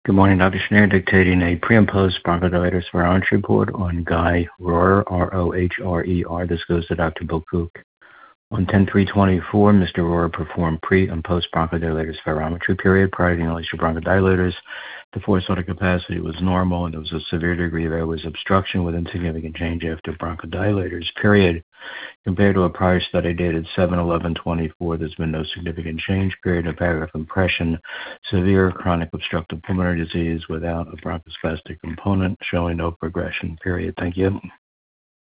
Good morning, Dr. Schneer, dictating a pre and post bronchodilator spirometry report on Guy Rohrer, Rohrer. This goes to Dr. Bill Cook. On 10/3/24, Mr. Rohrer performed pre and post bronchodilator spirometry period prior to the inhalation of bronchodilators. The forced audit capacity was normal, and there was a severe degree of airways obstruction with insignificant change after bronchodilators period. Compared to a prior study dated 7/11/24, there's been no significant change. Period. A paragraph impression: severe chronic obstructive pulmonary disease without a bronchospastic component, showing no progression. Period. Thank you.